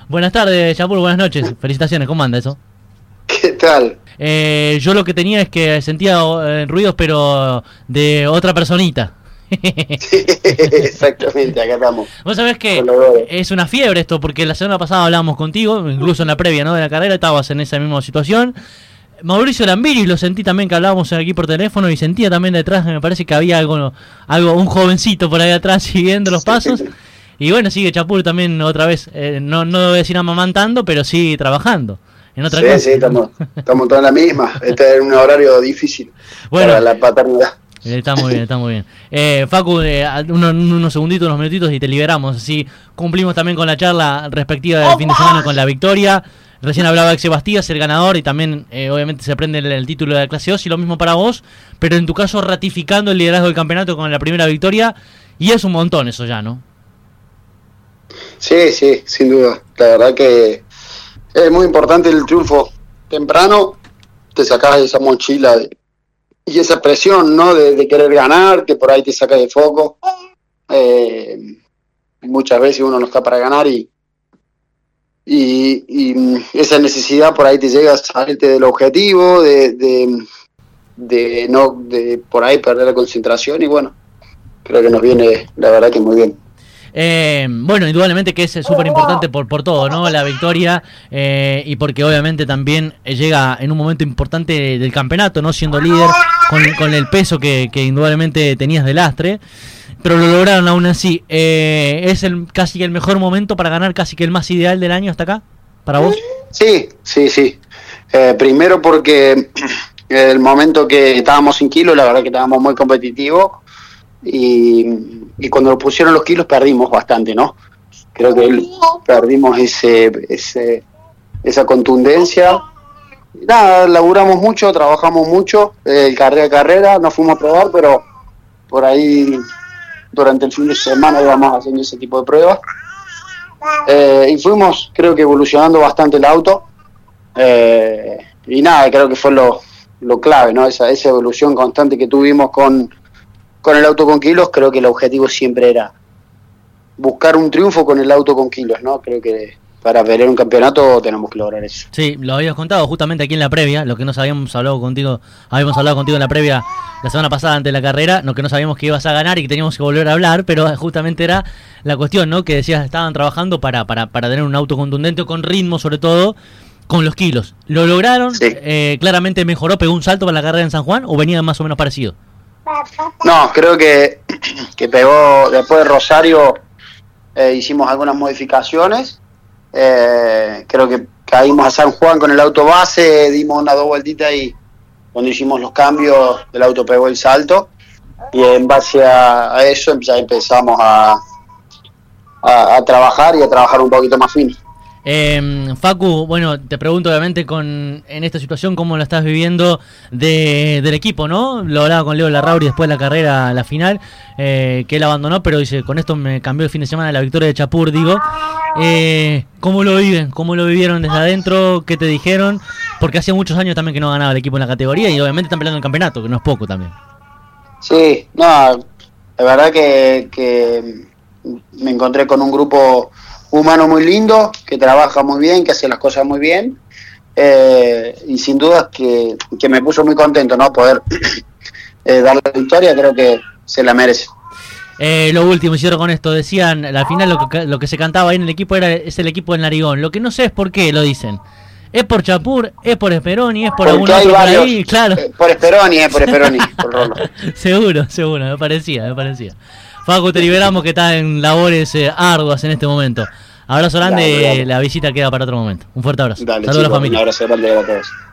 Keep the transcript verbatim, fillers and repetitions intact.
Buenas tardes, Chapur, buenas noches. Felicitaciones, ¿cómo anda eso? ¿Qué tal? Eh, yo lo que tenía es que sentía eh, ruidos, pero de otra personita. Sí, exactamente, acá estamos. Vos sabés que Con los dos. es una fiebre esto, porque la semana pasada hablábamos contigo, incluso en la previa, ¿no?, de la carrera, estabas en esa misma situación. Mauricio Lambiris, lo sentí también, que hablábamos aquí por teléfono, y sentía también detrás, me parece que había algo, algo un jovencito por ahí atrás siguiendo los pasos. Y bueno, sigue Chapur también otra vez, eh, no, no debe decir amamantando, pero sí trabajando en otra Sí, cosa. sí, estamos, estamos todos en la misma. Este es un horario difícil Bueno, para la paternidad. Está muy bien, está muy bien. Eh, Facu, eh, unos, unos segunditos, unos minutitos y te liberamos. Así cumplimos también con la charla respectiva del fin de semana con la victoria. Recién hablaba Exe Bastías, el ganador, y también eh, obviamente se prende el, el título de la clase dos, y lo mismo para vos, pero en tu caso ratificando el liderazgo del campeonato con la primera victoria, y es un montón eso ya, ¿no? Sí, sí, sin duda. La verdad que es muy importante el triunfo temprano. Te sacas esa mochila de, y esa presión, ¿no? De, de querer ganar, que por ahí te saca de foco. Eh, muchas veces uno no está para ganar y, y, y esa necesidad por ahí te llega a salirte del objetivo, de, de, de no de por ahí perder la concentración, y bueno, creo que nos viene la verdad que muy bien. Eh, bueno, indudablemente que es súper importante por, por todo, ¿no? La victoria, eh, y porque obviamente también llega en un momento importante del campeonato, ¿no? Siendo líder, con, con el peso que, que indudablemente tenías de lastre, pero lo lograron aún así. Eh, ¿Es el casi el mejor momento para ganar, casi que el más ideal del año hasta acá, para vos? Sí, sí, sí. Eh, primero porque el momento que estábamos sin kilos, la verdad que estábamos muy competitivos. Y, y cuando lo pusieron los kilos perdimos bastante, ¿no? Creo que el, perdimos ese, ese esa contundencia. Nada, laburamos mucho, trabajamos mucho, eh, carrera a carrera, nos fuimos a probar, pero por ahí durante el fin de semana íbamos haciendo ese tipo de pruebas. Eh, y fuimos, creo que evolucionando bastante el auto. Eh, y nada, creo que fue lo, lo clave, ¿no? Esa, esa evolución constante que tuvimos con... Con el auto con kilos, creo que el objetivo siempre era buscar un triunfo con el auto con kilos, ¿no? Creo que para pelear un campeonato tenemos que lograr eso. Sí, lo habías contado justamente aquí en la previa, lo que nos habíamos hablado contigo, habíamos hablado contigo en la previa la semana pasada antes de la carrera, lo que no sabíamos que ibas a ganar y que teníamos que volver a hablar, pero justamente era la cuestión, ¿no? Que decías, estaban trabajando para, para, para tener un auto contundente, con ritmo sobre todo, con los kilos. ¿Lo lograron? Sí. Eh, claramente mejoró, pegó un salto para la carrera en San Juan, ¿o venía más o menos parecido? No, creo que, que pegó, después de Rosario eh, hicimos algunas modificaciones, eh, creo que caímos a San Juan con el auto base, dimos una dos vueltitas y cuando hicimos los cambios el auto pegó el salto, y en base a, a eso ya empezamos a, a, a trabajar y a trabajar un poquito más fino. Eh, Facu, bueno, te pregunto obviamente con en esta situación cómo la estás viviendo de, del equipo, ¿no? Lo hablaba con Leo Larrauri después de la carrera, la final, eh, que él abandonó, pero dice, con esto me cambió el fin de semana la victoria de Chapur, digo. Eh, ¿Cómo lo viven? ¿Cómo lo vivieron desde adentro? ¿Qué te dijeron? Porque hacía muchos años también que no ganaba el equipo en la categoría y obviamente están peleando el campeonato, que no es poco también. Sí, no, la verdad que, que me encontré con un grupo humano muy lindo, que trabaja muy bien, que hace las cosas muy bien, eh, y sin duda que, que me puso muy contento, ¿no? Poder eh, dar la victoria, creo que se la merece. Eh, lo último, hicieron con esto, decían, al final lo que, lo que se cantaba ahí en el equipo era es el equipo del Narigón. Lo que no sé es por qué lo dicen. ¿Es por Chapur? ¿Es por Speroni? ¿Es por algún otro por ahí? Claro. Eh, por Speroni, eh, por Speroni, por Rolo. Seguro, seguro, me parecía, me parecía. Facu, te liberamos, que está en labores eh, arduas en este momento. Abrazo grande, dale, dale. La visita queda para otro momento. Un fuerte abrazo. Dale, saludos a la chicos, familia. Un abrazo grande a todos.